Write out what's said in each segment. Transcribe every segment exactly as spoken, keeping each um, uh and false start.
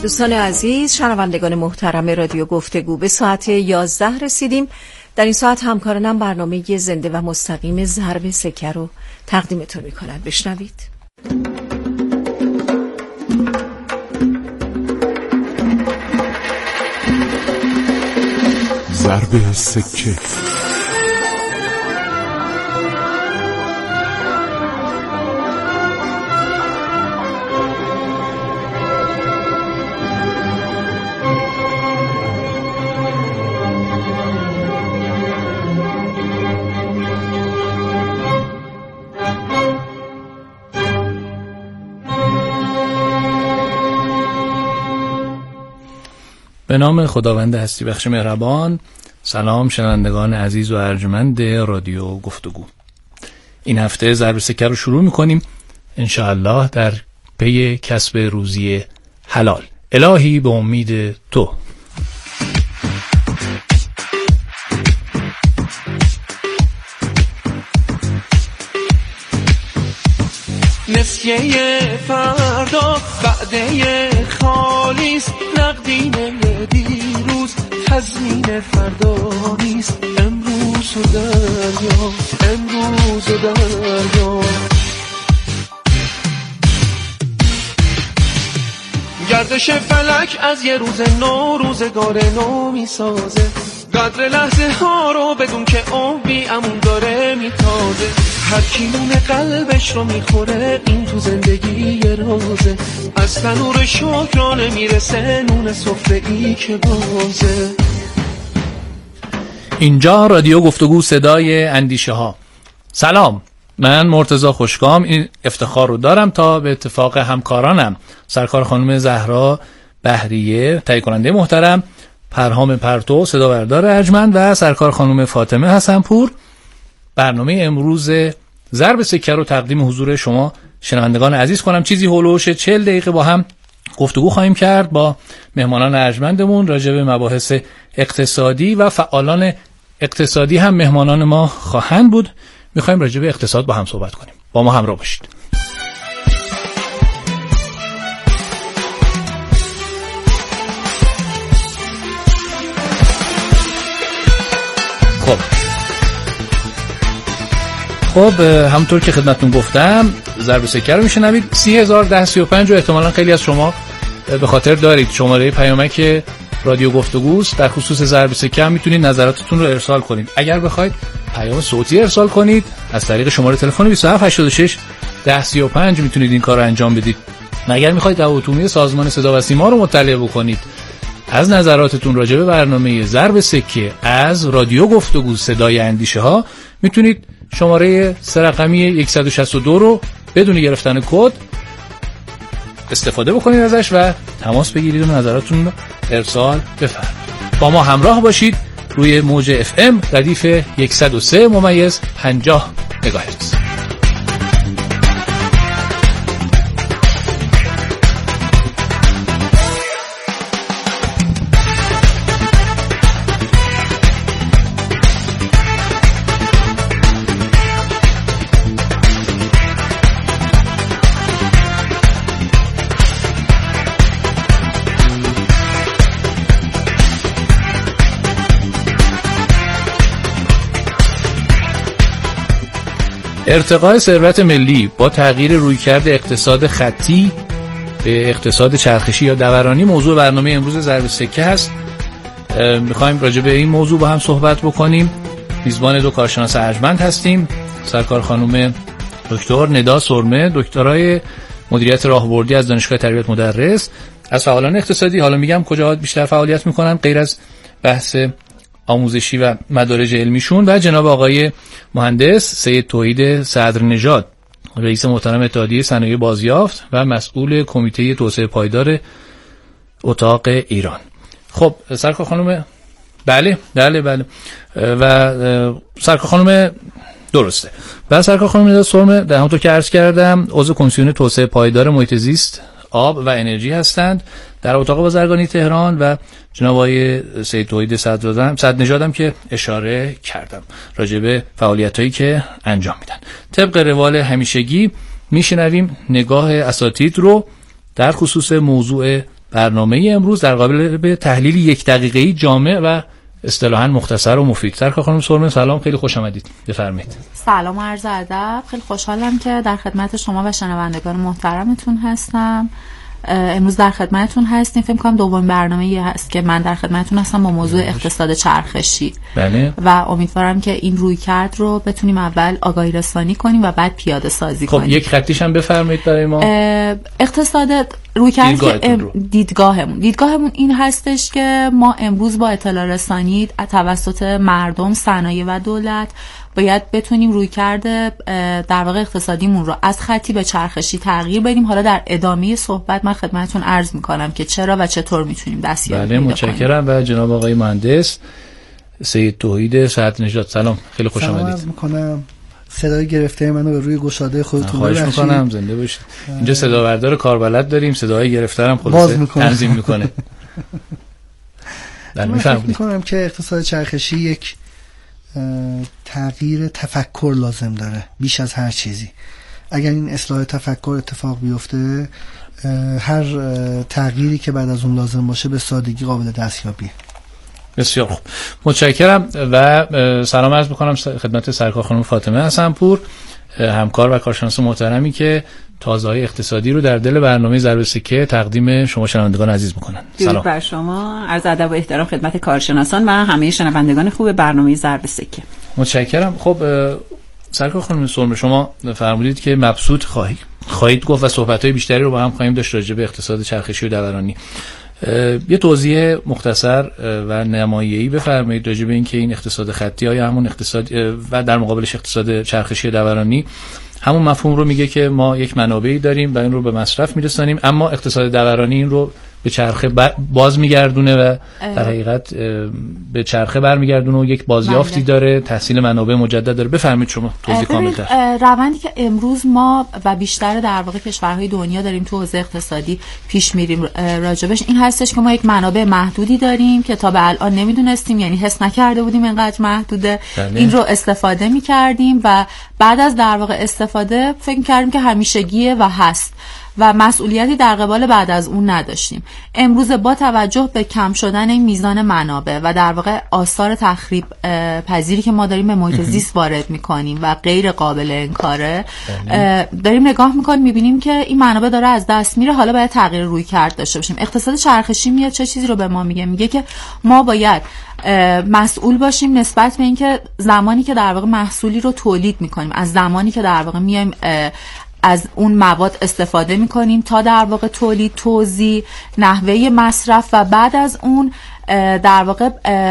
دوستان عزیز، شنوندگان محترم رادیو گفتگو، به ساعت یازده رسیدیم. در این ساعت همکارانم برنامه زنده و مستقیم ضرب سکه رو تقدیمتون میکنند. بشنوید. ضرب سکه. به نام خداوند هستی بخش مهربان. سلام شنوندگان عزیز و ارجمند رادیو گفتگو. این هفته ضرب سکه رو شروع میکنیم انشاءالله در پی کسب روزی حلال. الهی به امید تو. نسیه فردا بعده خالیست، نقدین دیروز تضمین فردا نیست. امروز و دریا، امروز و دریا. گردش فلک از یه روز نو روزگار نو می سازه، قدر لحظه ها رو بدون که عمری امون داره میتازه. هر کی نون قلبش رو میخوره این تو زندگی یه رازه، از تنور شکرانه میرسه نون سفره ای که بازه. اینجا رادیو گفتگو، صدای اندیشه ها. سلام، من مرتضی خوشگام این افتخار رو دارم تا به اتفاق همکارانم سرکار خانم زهرا بهریه تهیه کننده محترم، پرهام پرتو صدا بردار ارجمند و سرکار خانم فاطمه حسنپور برنامه امروز ضرب سکه رو تقدیم حضور شما شنوندگان عزیز کنم. چیزی هولوش چهل دقیقه با هم گفتگو خواهیم کرد با مهمانان ارجمندمون راجع به مباحث اقتصادی و فعالان اقتصادی هم مهمانان ما خواهند بود. میخوایم راجع به اقتصاد با هم صحبت کنیم. با ما همراه باشید. خب خب همونطور که خدمتتون گفتم ضرب سکه رو میشنوید. سی هزار ده سی و پنج رو احتمالاً خیلی از شما به خاطر دارید، شماره پیامک رادیو گفتگوست. در خصوص ضرب سکه هم میتونید نظراتتون رو ارسال کنید. اگر بخواید پیام صوتی ارسال کنید از طریق شماره تلفن بیست و هفت هشتاد و شش ده سی و پنج میتونید این کار رو انجام بدید. اگر میخواید در اتومی سازمان صدا و سیما رو مطلع بکنید از نظراتتون راجع به برنامه ضرب سکه از رادیو گفتگو صدای اندیشه ها، میتونید شماره سه رقمی صد و شصت و دو رو بدون گرفتن کد استفاده بکنید ازش و تماس بگیرید و نظراتتون رو ارسال بفرمایید. با ما همراه باشید روی موج اف ام ردیف صد و سه ممیز پنجاه مگاهرتز. ارتقاء ثروت ملی با تغییر رویکرد اقتصاد خطی به اقتصاد چرخشی یا دورانی موضوع برنامه امروز ضرب سکه هست. میخوایم راجع به این موضوع با هم صحبت بکنیم. میزبان دو کارشناس ارجمند هستیم. سرکار خانم دکتر ندا سرمه، دکترای مدیریت راهبردی از دانشگاه تربیت مدرس، از فعالان اقتصادی. حالا میگم کجا بیشتر فعالیت میکنن غیر از بحث آموزشی و مدارج علمیشون، و جناب آقای مهندس سید توحید صدرنژاد، رئیس محترم اتحادیه صنایع بازیافت و مسئول کمیته توسعه پایدار اتاق ایران. خب سرکار خانم، بله بله بله و سرکار خانم درسته و سرکار خانم ندا سرمه در همونطور که عرض کردم عضو کمیسیون توسعه پایدار محیط زیست، آب و انرژی هستند در اتاق بازرگانی تهران، و جناب آقای سید توحید صدرنژاد هم که اشاره کردم راجع به فعالیتایی که انجام میدن. طبق روال همیشگی میشنویم نگاه اساتید رو در خصوص موضوع برنامه امروز در قالب تحلیل یک دقیقه‌ای جامع و اصطلاحاً مختصر و مفید. سرکار خانم سرمه سلام، خیلی خوش آمدید. بفرمایید. سلام و عرض ادب. خیلی خوشحالم که در خدمت شما و شنوندگان محترمتون هستم. امروز در خدمتتون هستیم. فکر کنم دومین برنامه‌ای هست که من در خدمتتون هستم با موضوع اقتصاد چرخشی. بله. و امیدوارم که این رویکرد رو بتونیم اول آگاهی رسانی کنیم و بعد پیاده سازی خب کنیم. یک خطیش هم بفرمایید برای ما. اقتصاد رویکرد دیدگاهتون که دیدگاهمون دیدگاهمون این هستش که ما امروز با اطلاع رسانی توسط مردم، صنایع و دولت باید بتونیم رویکرد در واقع اقتصادیمون رو از خطی به چرخشی تغییر بدیم. حالا در ادامه صحبت من خدمتتون عرض میکنم که چرا و چطور میتونیم دستیابی بله متشکرم. و جناب آقای مهندس سید توحید صحت نژاد سلام، خیلی خوش آمدید. سلام میکنم. صدای گرفته منو به روی گشاده خودتون خواهش میکنم، زنده باشید. اینجا صدا بردار کاربلد داریم، صدای گرفته هم خودش تنظیم میکنه. من فکر میکنم که اقتصاد چرخشی یک تغییر تفکر لازم داره بیش از هر چیزی. اگر این اصلاح تفکر اتفاق بیفته، هر تغییری که بعد از اون لازم باشه به سادگی قابل دستیابیه. بسیار خوب، متشکرم و سلام عرض میکنم خدمت سرکار خانم فاطمه حسن‌پور، همکار و کارشناس محترمی که تازه‌های اقتصادی رو در دل برنامه ضرب سکه تقدیم شما شنوندگان عزیز میکنن. سلام بر شما، عرض ادب و احترام خدمت کارشناسان و همه شنوندگان خوب برنامه ضرب سکه. متشکرم. خب سرکار خانم سرمه، شما فرمودید که مبسوط خواهید خواهید گفت و صحبت‌های بیشتری رو با هم خواهیم داشت راجع به اقتصاد چرخشی و دورانی. یه توضیح مختصر و نمایشی بفرمایید راجع به اینکه این اقتصاد خطی آیا همون اقتصاد و در مقابلش اقتصاد چرخشی دورانی همون مفهوم رو میگه که ما یک منابعی داریم و این رو به مصرف میرسانیم، اما اقتصاد دورانی این رو به چرخه باز میگردونه و در حقیقت به چرخه برمیگردونه و یک بازیافتی داره، تحصیل منابع مجدد داره. بفرمایید شما توضیح کامل‌تر. روندی که امروز ما و بیشتر در واقع کشورهای دنیا داریم تو حوزه اقتصادی پیش میریم راجبش این هستش که ما یک منابع محدودی داریم که تا به الان نمیدونستیم، یعنی حس نکرده بودیم اینقدر محدوده. بله. این رو استفاده میکردیم و بعد از در واقع استفاده فکر کردیم که همیشگیه و هست و مسئولیتی در قبال بعد از اون نداشتیم. امروز با توجه به کم شدن این میزان منابع و در واقع آثار تخریب پذیری که ما داریم به محیط زیست وارد میکنیم و غیر قابل انکاره، داریم نگاه میکنیم میبینیم که این منابع داره از دست میره. حالا باید تغییر روی کرد داشته باشیم. اقتصاد چرخشی میاد چه چیزی رو به ما میگه؟ میگه که ما باید مسئول باشیم نسبت به اینکه زمانی که در واقع محصولی رو تولید میکنیم، از زمانی که در واقع میایم از اون مواد استفاده میکنیم تا در واقع تولید، توزیع، نحوه مصرف و بعد از اون در واقع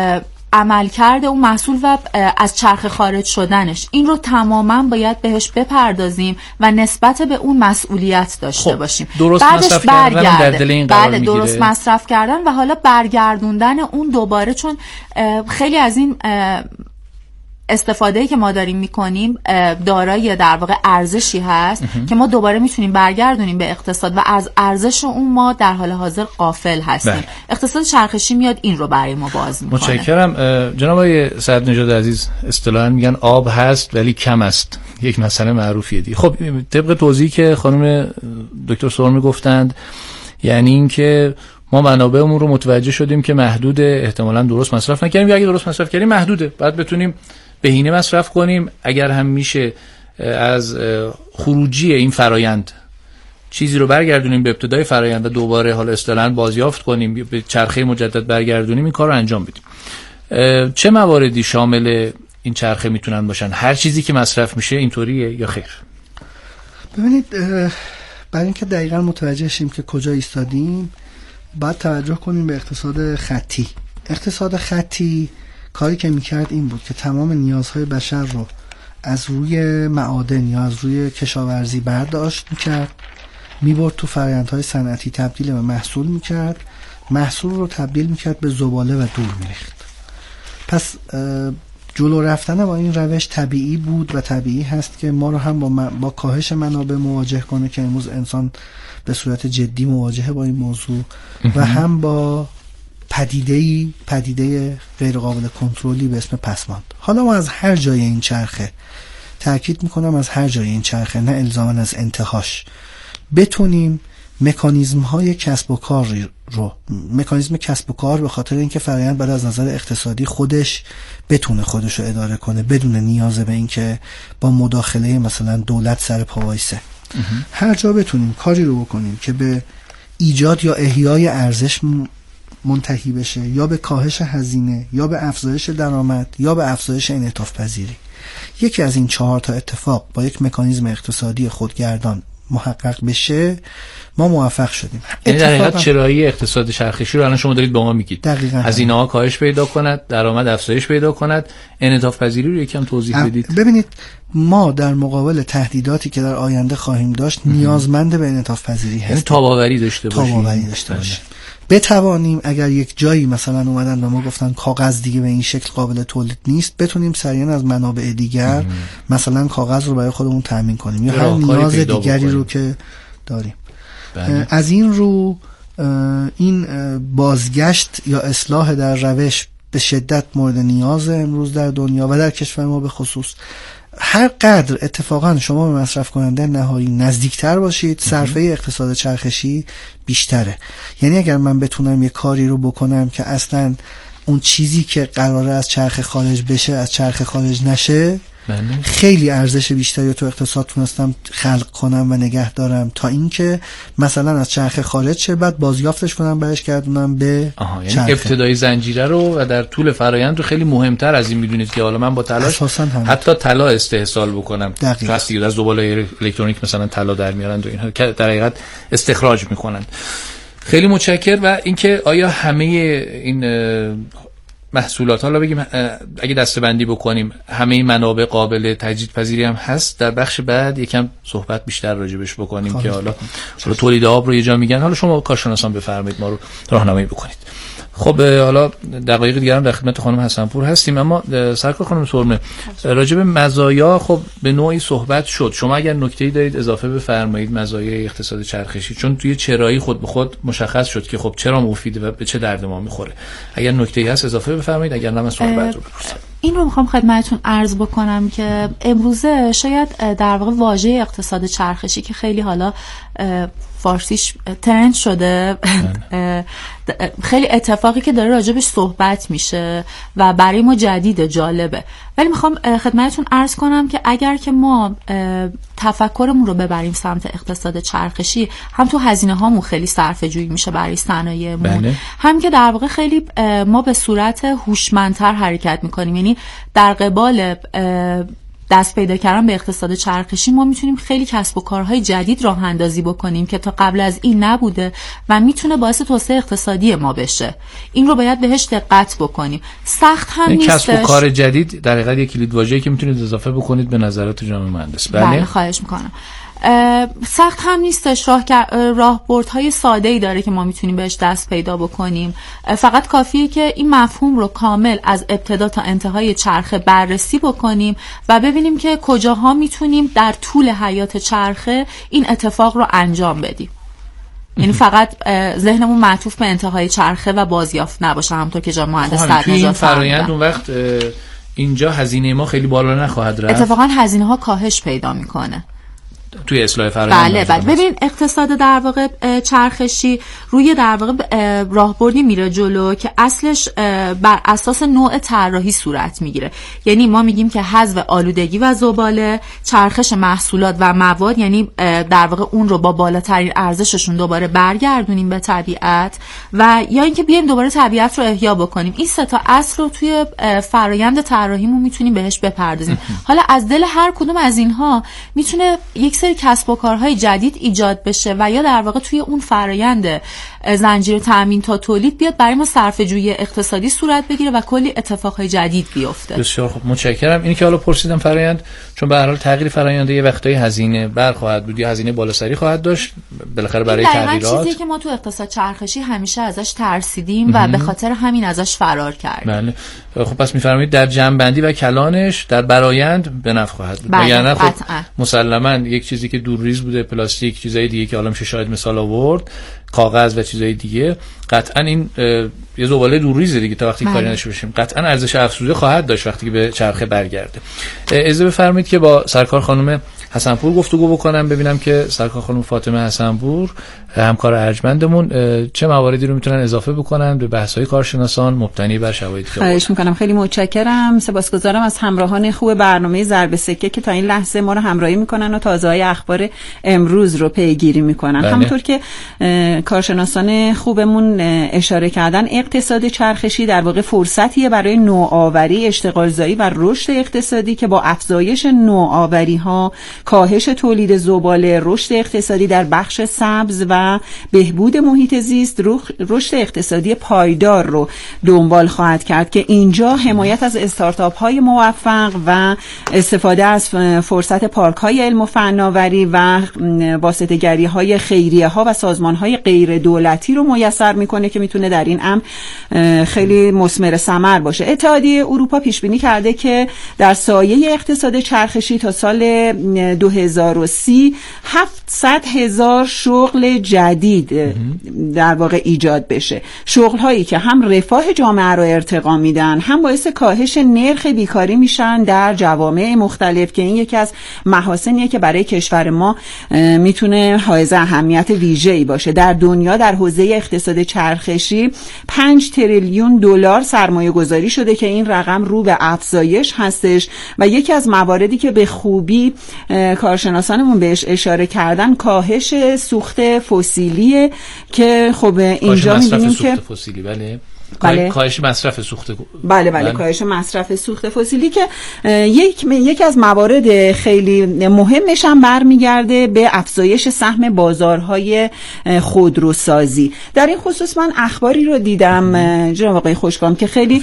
عملکرد اون محصول و از چرخه خارج شدنش، این رو تماما باید بهش بپردازیم و نسبت به اون مسئولیت داشته خب. باشیم. درست مصرف کردن در دل این قرار بله میگیره. درست مصرف کردن و حالا برگردوندن اون دوباره، چون خیلی از این استفاده‌ای که ما داریم میکنیم دارای در واقع ارزشی هست که ما دوباره میتونیم برگردونیم به اقتصاد و از ارزش اون ما در حال حاضر غافل هستیم. بله. اقتصاد چرخشی میاد این رو برای ما باز میکنه. متشکرم. جناب آقای صدر نژاد عزیز، اصطلاحاً میگن آب هست ولی کم است، یک مسئله معروفیه دی. خب طبق توضیحی که خانم دکتر سرمه گفتند، یعنی اینکه ما منابعمون رو متوجه شدیم که محدوده، احتمالاً درست مصرف نکردیم یا اگه درست مصرف کردیم محدوده، بعد بتونیم بهینه مصرف کنیم. اگر هم میشه از خروجی این فرایند چیزی رو برگردونیم به ابتدای فرایند و دوباره حالا اصطلاحاً بازیافت کنیم، به چرخه مجدد برگردونیم، این کار رو انجام بدیم. چه مواردی شامل این چرخه میتونن باشن؟ هر چیزی که مصرف میشه اینطوریه یا خیر؟ ببینید، برای اینکه دقیقاً متوجه شیم که کجا ایستادیم باید توجه کنیم به اقتصاد خطی. اقتصاد خطی کاری که میکرد این بود که تمام نیازهای بشر رو از روی معادن یا از روی کشاورزی برداشت میکرد، میبرد تو فرآیندهای صنعتی، تبدیل به محصول میکرد، محصول رو تبدیل میکرد به زباله و دور میریخت. پس جلو رفتن با این روش طبیعی بود و طبیعی هست که ما رو هم با, با کاهش منابع مواجه کنه که امروز انسان به صورت جدی مواجهه با این موضوع و هم با پدیده‌ای پدیده غیر قابل کنترلی به اسم پسماند. حالا ما از هر جای این چرخه، تأکید میکنم از هر جای این چرخه، نه الزاماً از انتهاش، بتونیم مکانیزم های کسب و کار رو مکانیزم کسب و کار به خاطر اینکه فرآیند بعد از نظر اقتصادی خودش بتونه خودش رو اداره کنه بدون نیاز به اینکه با مداخله مثلا دولت سر پا وایسه، هر جا بتونیم کاری رو بکنیم که به ایجاد یا احیای ارزش منتهی بشه، یا به کاهش هزینه، یا به افزایش درآمد، یا به افزایش انعطاف پذیری، یکی از این چهار تا اتفاق با یک مکانیزم اقتصادی خودگردان محقق بشه، ما موفق شدیم. یعنی در حقیقت چرایی اقتصاد چرخشی رو الان شما دارید به ما میگید. دقیقاً. هزینه ها کاهش پیدا کند، درآمد افزایش پیدا کند، انعطاف پذیری رو یکم توضیح بدید. ببینید ما در مقابل تهدیداتی که در آینده خواهیم داشت نیازمند به انعطاف پذیری هستیم. یعنی تاباوری داشته باشیم. تاباوری داشته باشیم. بتوانیم اگر یک جایی مثلا اومدن به ما گفتن کاغذ دیگه به این شکل قابل تولید نیست، بتونیم سریعا از منابع دیگر ام. مثلا کاغذ رو برای خودمون تامین کنیم یا هر نیاز دیگری رو که داریم. بله. از این رو این بازگشت یا اصلاح در روش به شدت مورد نیاز امروز در دنیا و در کشور ما به خصوص. هر قدر اتفاقا شما به مصرف کننده نهایی نزدیکتر باشید، صرفه اقتصاد چرخشی بیشتره. یعنی اگر من بتونم یه کاری رو بکنم که اصلا اون چیزی که قراره از چرخه خارج بشه از چرخه خارج نشه، بله. خیلی ارزش بیشتری تو اقتصاد تونستم خلق کنم و نگه دارم تا اینکه مثلا از چرخه خارج شه بعد بازیافتش کنم برش گردونم به آها، یعنی ابتدای زنجیره رو و در طول فرایند رو خیلی مهمتر از این میدونید که حالا من با تلاش حتی طلا استحصال بکنم. راستی از زباله الکترونیک مثلا طلا در میارن و اینها که در حقیقت استخراج میکنن. خیلی متشکرم. و اینکه آیا همه این محصولات، حالا بگیم اگه دسته‌بندی بکنیم، همه این منابع قابل تجدیدپذیری هم هست، در بخش بعد یکم صحبت بیشتر راجبش بکنیم که حالا حالا تولید آب رو یه جا میگن، حالا شما کارشناسان بفرمایید ما رو راهنمایی بکنید. خب حالا دقایق دیگه هم در خدمت خانم حسنپور هستیم، اما سرکار خانم سرمه راجب مزایا خب به نوعی صحبت شد. شما اگر نکته‌ای دارید اضافه بفرمایید مزایای اقتصاد چرخشی، چون توی چرایی خود به خود مشخص شد که خب چرا مفیده و به چه درد ما میخوره. اگر نکته‌ای هست اضافه بفرمایید، اگر نه من صحبت رو بپرسم. این رو میخوام خدمتتون عرض بکنم که امروزه شاید در واقع واژه اقتصاد چرخشی که خیلی حالا فارسیش ترند شده خیلی اتفاقی که داره راجبش صحبت میشه و برای ما جدید جالبه، ولی میخوام خدمتتون عرض کنم که اگر که ما تفکرمون رو ببریم سمت اقتصاد چرخشی، هم تو هزینه هامون خیلی صرفه جویی میشه برای صنایعمون، هم که در واقع خیلی ما به صورت هوشمندتر حرکت میکنیم. یعنی در قبال دست پیدا کردن به اقتصاد چرخشی ما میتونیم خیلی کسب و کارهای جدید راه اندازی بکنیم که تا قبل از این نبوده و میتونه باعث توسعه اقتصادی ما بشه. این رو باید بهش دقت بکنیم. سخت هم نیستش. کسب و کار جدید در حقیقت یک کلیدواژه‌ای که میتونید اضافه بکنید به نظرات جناب مهندس. بله, بله خواهش میکنم. سخت هم نیستش، راه راهبردهای ساده‌ای داره که ما میتونیم بهش دست پیدا بکنیم. فقط کافیه که این مفهوم رو کامل از ابتدا تا انتهای چرخه بررسی بکنیم و ببینیم که کجاها میتونیم در طول حیات چرخه این اتفاق رو انجام بدیم. یعنی فقط ذهنمون معطوف به انتهای چرخه و بازیافت نباشه، همونطور که جناب مهندس سرنجات این فرآیند اون وقت اینجا هزینه ما خیلی بالا نخواهد رفت. اتفاقا هزینه ها کاهش پیدا میکنه توی اصلاح فرآیند. بله بله. ببین اقتصاد در واقع چرخشی روی در واقع راهبردی میره جلو که اصلش بر اساس نوع طراحی صورت میگیره. یعنی ما میگیم که حذف آلودگی و زباله، چرخش محصولات و مواد، یعنی در واقع اون رو با بالاترین ارزششون دوباره برگردونیم به طبیعت، و یا اینکه بیایم دوباره طبیعت رو احیا بکنیم. این سه تا اصل رو توی فرآیند طراحیمون میتونیم بهش بپردازیم. حالا از دل هر کدوم از اینها میتونه یک سری کسب و کارهای جدید ایجاد بشه و یا در واقع توی اون فرآیند زنجیره تامین تا تولید بیاد برای ما صرفه‌جویی اقتصادی صورت بگیره و کلی اتفاقهای جدید بیفته. بسیار خوب، متشکرم. اینی که حالا پرسیدم فرآیند، چون به هر حال تغییر فرآیند یه وقتایی هزینه برخواهد بود یا هزینه بالاسری خواهد داشت بالاخره برای تغییرات. چیزی که ما تو اقتصاد چرخشی همیشه ازش ترسیدیم و به خاطر همین ازش فرار کردیم. بله. خب پس می‌فرمایید در جمع‌بندی و کلانش در برآیند به نفع خواهد بود. بله، خب مسلماً یک چیزی که دورریز بوده، پلاستیک، چیزای دیگه که حالا میشه شاید مثال آورد، کاغذ و چیزای دیگه، قطعاً این یه زباله دورریزه دیگه تا وقتی کاری نشه بشیم، قطعاً ارزش افزوده خواهد داشت وقتی که به چرخه برگرده. اجازه بفرمایید که با سرکار خانم حسنپور گفتگو بکنم، ببینم که سرکار خانم فاطمه حسنپور همکار ارجمندمون چه مواردی رو میتونن اضافه بکنن به بحث‌های کارشناسان مبتنی بر شواهدی که خواهش میکنم. خیلی متشکرم. سپاسگزارم از همراهان خوب برنامه ضرب سکه که تا این لحظه ما رو همراهی میکنن و تازه‌های اخبار امروز رو پیگیری میکنن. بله. همونطور که کارشناسان خوبمون اشاره کردن، اقتصاد چرخشی در واقع فرصتیه برای نوآوری، اشتغالزایی و رشد اقتصادی که با افزایش نوآوری‌ها، کاهش تولید زباله، رشد اقتصادی در بخش سبز و بهبود محیط زیست، رشد اقتصادی پایدار رو دنبال خواهد کرد که اینجا حمایت از استارتاپ های موفق و استفاده از فرصت پارک های علم و فناوری و واسطه‌گری های خیریه ها و سازمان های غیر دولتی رو میسر میکنه که میتونه در این امر خیلی مثمر ثمر باشه. اتحادیه اروپا پیش بینی کرده که در سایه اقتصاد چرخشی تا سال دو هزار و سی هفتصد هزار شغل جدید در واقع ایجاد بشه، شغل هایی که هم رفاه جامعه رو ارتقا میدن، هم باعث کاهش نرخ بیکاری میشن در جوامع مختلف که این یکی از محاسنیه که برای کشور ما میتونه حائز اهمیت ویژه‌ای باشه. در دنیا در حوزه اقتصاد چرخشی پنج تریلیون دلار سرمایه گذاری شده که این رقم رو به افزایش هستش و یکی از مواردی که به خوبی کارشناسانمون بهش اشاره کردن کاهش سوخت فسیلیه که خب اینجا می‌بینیم که فسیلی بله بله. کاهش مصرف سوخت بله بله کاهش مصرف سوخت فسیلی که یک یکی از موارد خیلی مهمش هم برمیگرده به افزایش سهم بازارهای خودروسازی. در این خصوص من اخباری رو دیدم جناب آقای خوشگام که خیلی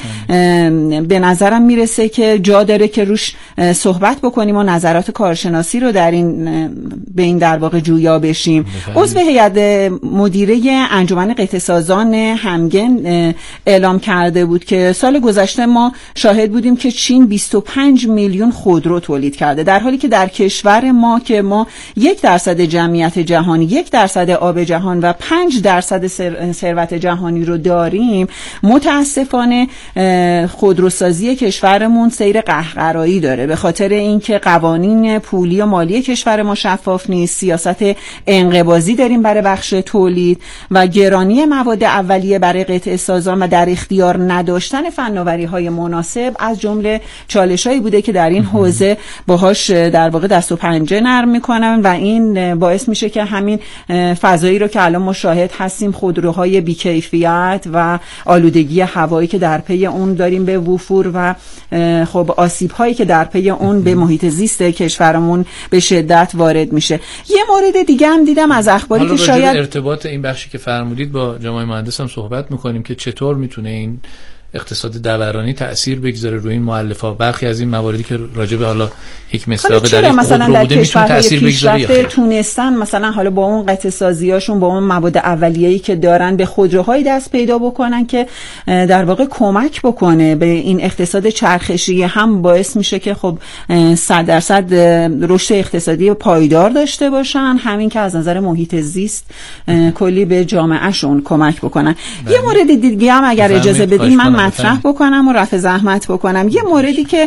به نظرم میرسه که جا داره که روش صحبت بکنیم و نظرات کارشناسی رو در این به این در واقع جویا بشیم. عضو هیئت مدیره انجمن قطعه‌سازان همگن اعلام کرده بود که سال گذشته ما شاهد بودیم که چین بیست و پنج میلیون خودرو تولید کرده، در حالی که در کشور ما که ما یک درصد جمعیت جهانی، یک درصد آب جهان و پنج درصد ثروت جهانی رو داریم، متاسفانه خودروسازی کشورمون سیر قهقرایی داره به خاطر اینکه قوانین پولی و مالی کشور ما شفاف نیست، سیاست انقباضی داریم برای بخش تولید و گرانی مواد اولیه برای قطعه سازان و در اختیار نداشتن فناوری‌های مناسب از جمله چالش‌هایی بوده که در این حوزه باهاش در واقع دست و پنجه نرم می‌کنن و این باعث میشه که همین فضایی رو که الان مشاهد هستیم، خودروهای بی‌کیفیت و آلودگی هوایی که در پی اون داریم به وفور و خب آسیب‌هایی که در پی اون به محیط زیست کشورمون به شدت وارد میشه. یه مورد دیگه هم دیدم از اخباری که شاید ارتباط این بخشی که فرمودید با جناب مهندس هم صحبت می‌کنیم که چطور میتونه این اقتصاد دورانی تأثیر بگذاره روی این مؤلفه‌ها. برخی از این مواردی که راجع به حالا یک مصداق در این مثلا در کشورهای پیشرفته تونستن مثلا حالا با اون قطعه سازیاشون، با اون مواد اولیه‌ای که دارن به خودروهای دست پیدا بکنن که در واقع کمک بکنه به این اقتصاد چرخشی، هم باعث میشه که خب صد درصد رشد اقتصادی پایدار داشته باشن، همین که از نظر محیط زیست کلی به جامعهشون کمک بکنن. بله. یه مورد دیگه هم اگر اجازه بدین من مطرح بکنم و رفع زحمت بکنم. یه موردی که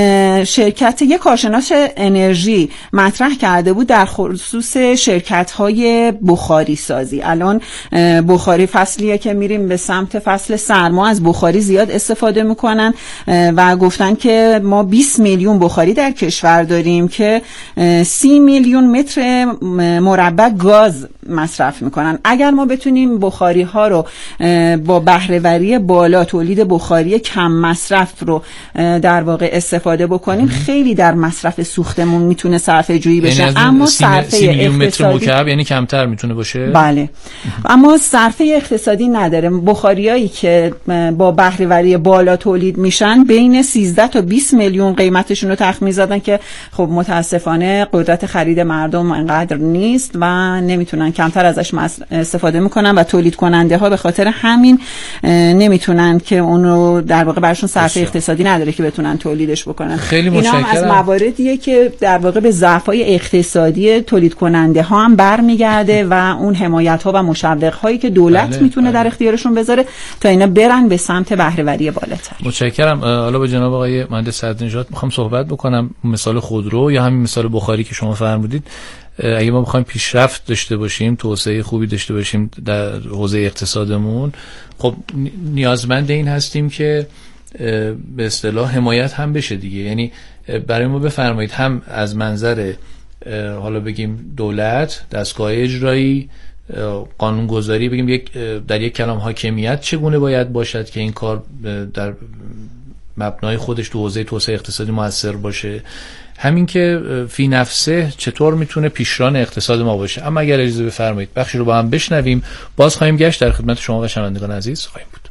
شرکت یک کارشناس انرژی مطرح کرده بود در خصوص شرکت‌های بخاری سازی. الان بخاری فصلیه که میریم به سمت فصل سرما، از بخاری زیاد استفاده میکنن و گفتن که ما بیست میلیون بخاری در کشور داریم که سی میلیون متر مربع گاز مصرف میکنن. اگر ما بتونیم بخاری ها رو با بهره‌وری بالا، تولید بخاری کم مصرف رو در واقع استفاده بکنیم، خیلی در مصرف سوختمون میتونه صرفه جویی بشه. یعنی اما صرفه اقتصادی متر یعنی کمتر میتونه باشه. بله. اما صرفه اقتصادی نداره. بخاریایی که با بهره‌وری بالا تولید میشن بین سیزده تا بیست میلیون قیمتشون رو تخمین زدن که خب متاسفانه قدرت خرید مردم انقدر نیست و نمیتونن، کمتر ازش استفاده میکنن و تولید کننده ها به خاطر همین نمیتونن که اون رو در واقع براشون صرفه اقتصادی نداره که بتونن تولیدش بکنن. خیلی متشکرم. اینا هم از مواردیه که در واقع به ضعف‌های اقتصادی تولید کننده ها هم برمیگرده و اون حمایت ها و مشوق هایی که دولت بله، میتونه بله. در اختیارشون بذاره تا اینا برن به سمت بهره وری بالاتر. متشکرم. حالا با جناب آقای مهندس صدرنژاد میخوام صحبت بکنم. مثال خودرو یا همین مثال بخاری که شما فرمودید، اگه ما بخوایم پیشرفت داشته باشیم، توسعه خوبی داشته باشیم در حوزه اقتصادمون، خب نیازمند این هستیم که به اصطلاح حمایت هم بشه دیگه. یعنی برای ما بفرمایید هم از منظر حالا بگیم دولت، دستگاه اجرایی، قانونگذاری، بگیم یک در یک کلام حاکمیت چگونه باید باشد که این کار در مبنای خودش تو حوزه توسعه اقتصادی موثر باشه، همین که فی نفسه چطور میتونه پیشران اقتصاد ما باشه. اما اگر اجازه بفرمایید بخشی رو با هم بشنویم، باز خواهیم گشت در خدمت شما و شنوندگان عزیز خواهیم بود.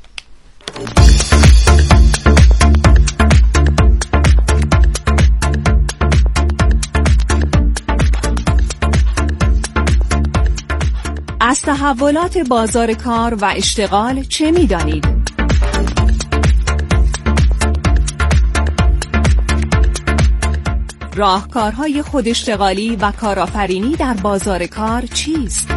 از تحولات بازار کار و اشتغال چه می‌دانید؟ راهکارهای خوداشتغالی و کارآفرینی در بازار کار چیست؟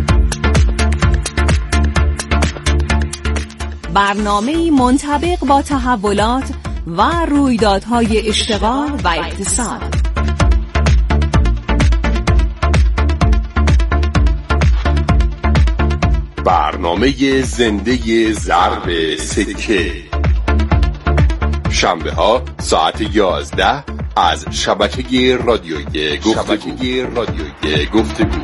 برنامه‌ای منطبق با تحولات و رویدادهای اشتغال و اقتصاد. برنامه زنده ضرب سکه، شنبه ها ساعت یازده از شبکه رادیویی گفتگو. شبکه رادیویی گفتگو.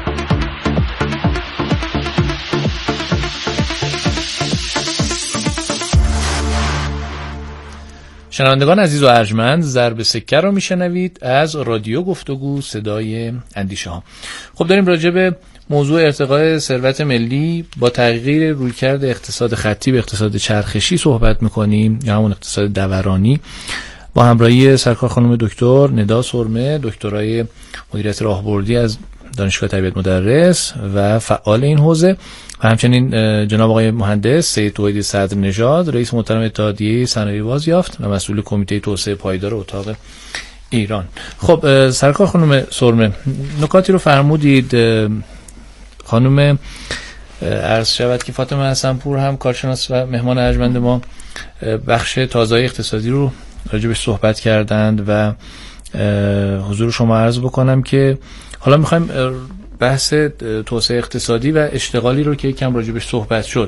شنوندگان عزیز و ارجمند، ضرب سکه رو میشنوید از رادیو گفتگو، صدای اندیشه ها. خب داریم راجع به موضوع ارتقاء ثروت ملی با تغییر رویکرد اقتصاد خطی به اقتصاد چرخشی صحبت میکنیم، یا همون اقتصاد دورانی، با همراهی سرکار خانم دکتر ندا سرمه، دکترای مدیریت راهبردی از دانشگاه تربیت مدرس و فعال این حوزه، و همچنین جناب آقای مهندس سید توحیدی صدرنژاد، رئیس محترم اتحادیه صنایع بازیافت و مسئول کمیته توسعه پایدار اتاق ایران. خب سرکار خانم سرمه، نکاتی رو فرمودید. خانم عرض شود که فاطمه حسنپور هم کارشناس و مهمان ارجمند ما بخش تازه‌های اقتصادی رو راجبش صحبت کردند و حضور شما عرض بکنم که حالا میخوایم بحث توسعه اقتصادی و اشتغالی رو که یکم راجبش صحبت شد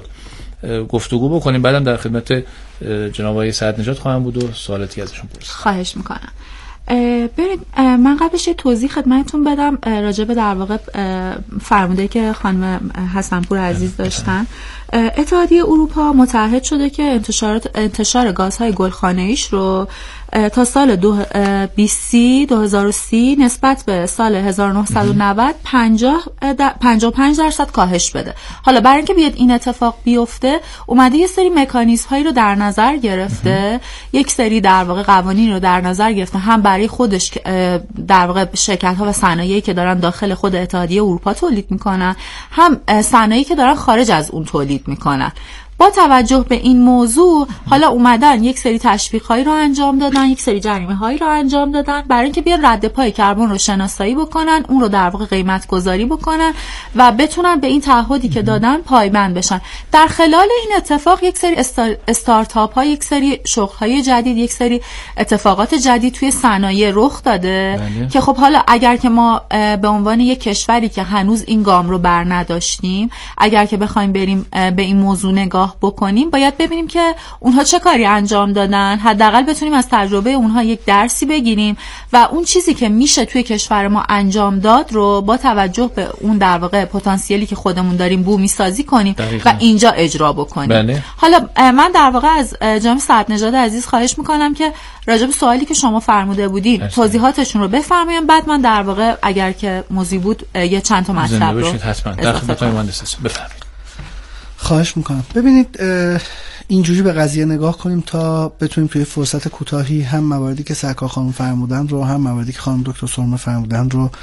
گفتگو بکنیم. بعدم در خدمت جناب آقای صدرنژاد خواهم بود و سوالاتی ازشون پرسید. خواهش میکنم. برید من قبلش یه توضیح خدمتتون بدم راجع به در واقع فرموده که خانم حسنپور عزیز داشتن. اتحادیه اروپا متعهد شده که انتشارات انتشار گازهای گلخانه‌ایش رو تا سال دو هزار و سی نسبت به سال هزار و نهصد و نود پنجاه و پنج درصد کاهش بده. حالا برای اینکه بیاد این اتفاق بیفته اومده یه سری مکانیزم هایی رو در نظر گرفته، یک سری در واقع قوانین رو در نظر گرفته، هم برای خودش در واقع شرکت ها و صنایعی که دارن داخل خود اتحادیه اروپا تولید میکنن، هم صنایعی که دارن خارج از اون تولید میکنن. با توجه به این موضوع حالا اومدن یک سری تشویق‌هایی رو انجام دادن، یک سری جریمه‌هایی رو انجام دادن برای اینکه بیان رد پای کربن رو شناسایی بکنن، اون رو در واقع قیمت گذاری بکنن و بتونن به این تعهدی که دادن پایبند بشن. در خلال این اتفاق یک سری استارتاپ‌ها، یک سری شغل‌های جدید، یک سری اتفاقات جدید توی صنایع رخ داده بله. که خب حالا اگر که ما به عنوان یک کشوری که هنوز این گام رو بر نداشتیم، اگر که بخوایم بریم به این موضوع نگاه بکنیم، باید ببینیم که اونها چه کاری انجام دادن، حداقل بتونیم از تجربه اونها یک درسی بگیریم و اون چیزی که میشه توی کشور ما انجام داد رو با توجه به اون در واقع پتانسیلی که خودمون داریم بومی سازی کنیم دقیقا. و اینجا اجرا بکنیم. بله. حالا من در واقع از جناب صدرنژاد عزیز خواهش میکنم که راجع به سوالی که شما فرموده بودید ارسل. توضیحاتشون رو بفرمایید، بعد من در واقع اگر که موضوع بود یه چند تا مطلب رو حتما در خدمت مهندس بفرمایید. خواهش میکنم. ببینید اینجوری به قضیه نگاه کنیم تا بتونیم توی فرصت کوتاهی هم مواردی که سرکار خانم فرمودن رو، هم مواردی که خانم دکتر سرمه فرمودن رو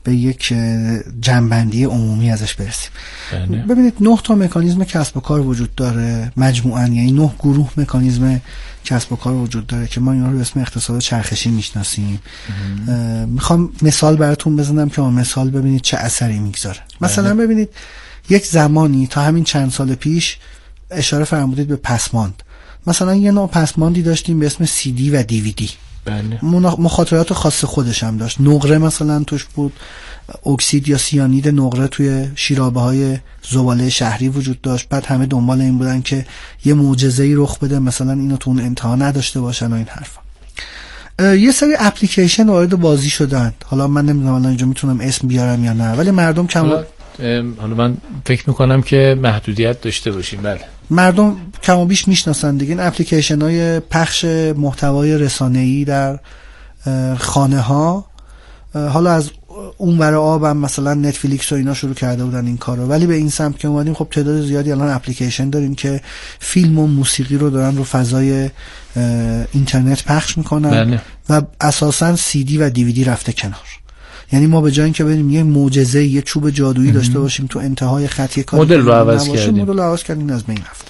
به یک جنبندی عمومی ازش برسیم. بله. ببینید نه تا مکانیزم کسب و کار وجود داره مجموعاً، یعنی نه گروه مکانیزم کسب و کار وجود داره که ما اینا رو به اسم اقتصاد چرخشی میشناسیم. میخوام مثال براتون بزنم که اون مثال ببینید چه اثری میگذاره. مثلا ببینید یک زمانی تا همین چند سال پیش اشاره فرمودید به پسماند. مثلا یه نوع پسماندی داشتیم به اسم سی دی و دی وی دی. بله. مخاطرات خاص خودش هم داشت. نقره مثلا توش بود، اکسید یا سیانید نقره توی شیرابه های زباله شهری وجود داشت. بعد همه دنبال این بودن که یه معجزه‌ای رخ بده، مثلا اینو تو اون انتها نداشته باشن و این حرفا. یه سری اپلیکیشن وارد بازی شدن. حالا من نمیدونم الان اینجا میتونم اسم بیارم یا نه، ولی مردم کم حالا, حالا من فکر میکنم که محدودیت داشته باشیم. بله. مردم کم و بیش میشناسن دیگه این اپلیکیشن های پخش محتوای رسانه‌ای در خانه ها. حالا از اونور آب هم مثلا نتفلیکس و اینا شروع کرده بودن این کارو، ولی به این سمت که اومدیم خب تعداد زیادی الان اپلیکیشن داریم که فیلم و موسیقی رو دارن رو فضای اینترنت پخش میکنن. بله. و اساسا سی دی و دی وی دی رفته کنار. یعنی ما به جای اینکه بریم یه معجزه یه چوب جادویی داشته باشیم تو انتهای خط یک کار مدل رو عوض کردیم، مدل رو عوض کردیم از بین رفته.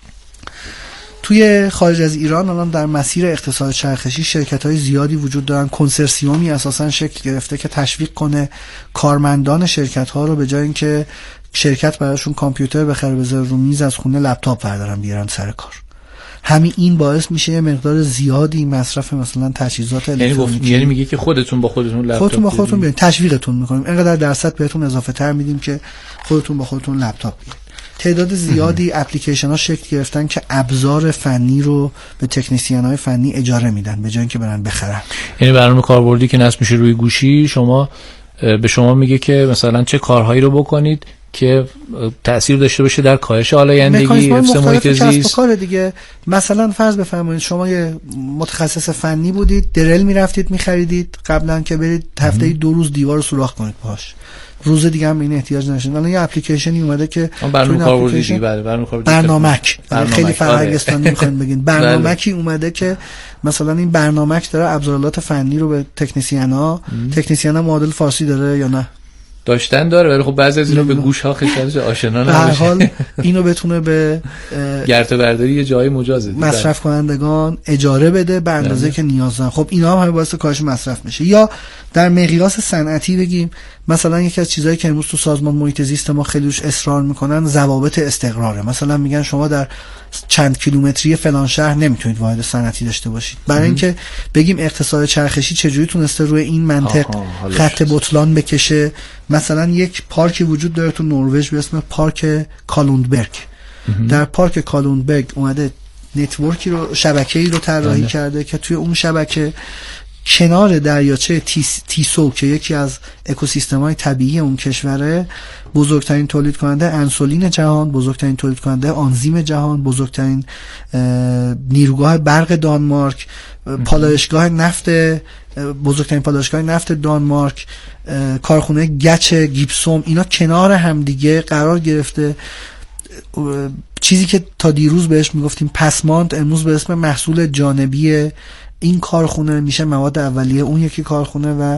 توی خارج از ایران الان در مسیر اقتصاد چرخشی شرکت‌های زیادی وجود دارن. کنسرسیومی اساساً شکل گرفته که تشویق کنه کارمندان شرکت‌ها رو به جای اینکه شرکت براشون کامپیوتر بخره بذاره رو میز از خونه لپتاپ بردارن بیارن سر کار. همین این باعث میشه یه مقدار زیادی مصرف مثلا تجهیزات الکترونیکی. یعنی میگه که خودتون با خودتون لپتاپ خودتون با خودتون بیارین، تشویقتون میکنیم، اینقدر درصد بهتون اضافه تر میدیم که خودتون با خودتون لپتاپ بیارین. تعداد زیادی اپلیکیشن ها شکل گرفتن که ابزار فنی رو به تکنیسیان های فنی اجاره میدن به جای اینکه برن بخرن. یعنی برنامه کاربردی که نصب میشه روی گوشی شما به شما میگه که مثلا چه کارهایی رو بکنید که تأثیر داشته باشه در کاهش آلایندگی، حفظ محیط زیست. کار دیگه مثلا فرض بفرمایید شما یه متخصص فنی بودید، درل میرفتید میخریدید قبلا که برید هفته‌ای دو روز دیوار رو سوراخ کنید باهاش، روز دیگه هم این احتیاج نشین. الان یه اپلیکیشنی اومده که برنامه کاربردی دیگه بله برنامه کاربردی برنامک خیلی فرهنگستانی میخواین بگین برنامکی اومده که مثلا این برنامک داره ابزارات فنی رو به تکنیسیانا تکنیسیانا معادل فارسی داره یا نه داشتن داره، ولی خب بعضی از اینا به گوش ها خیلی آشنا نمیشه. به هر حال اینو بتونه به گرته برداری یه جای مجازه مصرف کنندگان اجاره بده به اندازه که نیاز دارن. خب اینا هم همه باعث کاهش مصرف میشه. یا در مقیاس صنعتی بگیم مثلا یکی از چیزایی که امروز تو سازمان محیط زیست ما خیلی روش اصرار میکنن ضوابط استقراره. مثلا میگن شما در چند کیلومتری فلان شهر نمیتونید واحد صنعتی داشته باشید، برای اینکه بگیم اقتصاد چرخشی چجوری تونسته روی این منطق خط بطلان بکشه. مثلا یک پارکی وجود داره تو نروژ به اسم پارک کالوندبرگ. در پارک کالوندبرگ اومده نتورکی رو شبکه‌ای رو طراحی بله. کرده که توی اون شبکه کنار دریاچه تیس، تیسو که یکی از اکوسیستم‌های طبیعی اون کشوره، بزرگترین تولید کننده انسولین جهان، بزرگترین تولید کننده آنزیم جهان، بزرگترین نیروگاه برق دانمارک، پالایشگاه نفت، بزرگترین پالایشگاه نفت دانمارک، کارخونه گچ گیپسوم، اینا کنار همدیگه قرار گرفته. چیزی که تا دیروز بهش میگفتیم پسماند امروز به اسم محصول جانبی این کارخونه میشه مواد اولیه اون یکی کارخونه و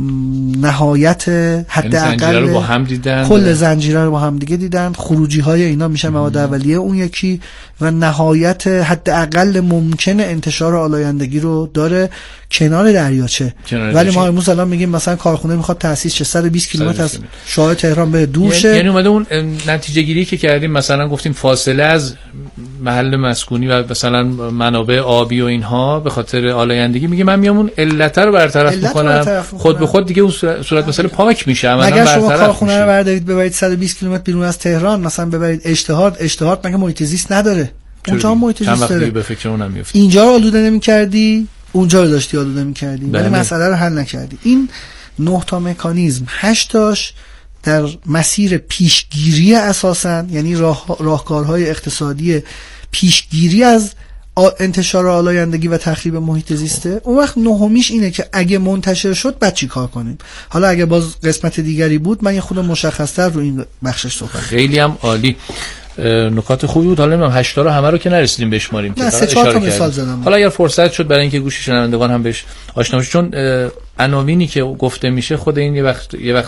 نهایت حداقل رو با هم دیدن، کل زنجیره رو با هم دیگه دیدن، خروجی های اینا میشه مواد اولیه اون یکی و نهایت حداقل ممکن انتشار آلایندگی رو داره کنار دریاچه. ولی ما امروز الان میگیم مثلا کارخونه میخواد تاسیس شه صد و بیست کیلومتر از شاه تهران به دور شه. یعنی اومده اون نتیجه گیری که کردیم مثلا گفتیم فاصله از محل مسکونی و مثلا منابع آبی و اینها به خاطر آلایندگی، میگه من میام اون علت رو برطرف میکنم، خود به خود دیگه اون صورت مسئله پاک میشه. اگر شما کارخونه رو بردارید ببرید صد و بیست کیلومتر بیرون از تهران مثلا ببرید اشتهارد، اشتهارد مگه محیط زیست نداره؟ اونجا هم محیط زیست داره. به فکر اونم میفته. اینجا رو آلوده نمی‌کردی، اونجا رو داشتی آلوده می‌کردی، ولی مسئله رو حل نکردی. این نه تا مکانیزم هشت تاش در مسیر پیشگیری اساساً، یعنی راه راهکارهای اقتصادی پیشگیری از انتشار آلایندگی و تخریب محیط زیسته. اون وقت نهمیش اینه که اگه منتشر شد بعد چی کار کنیم. حالا اگه باز قسمت دیگری بود من یه خود مشخص‌تر رو این بخشش صحبت. خیلی هم عالی، نکات خوبی بود. حالا نمیدونم هشت تا رو همه رو که نرسیدیم بشماریم که سه چهار تا مثال زدم. حالا اگر فرصت شد برای اینکه گوش شنوندگان هم بهش آشنا بشن، چون عناوینی که گفته میشه خود این یه وقت یه وقت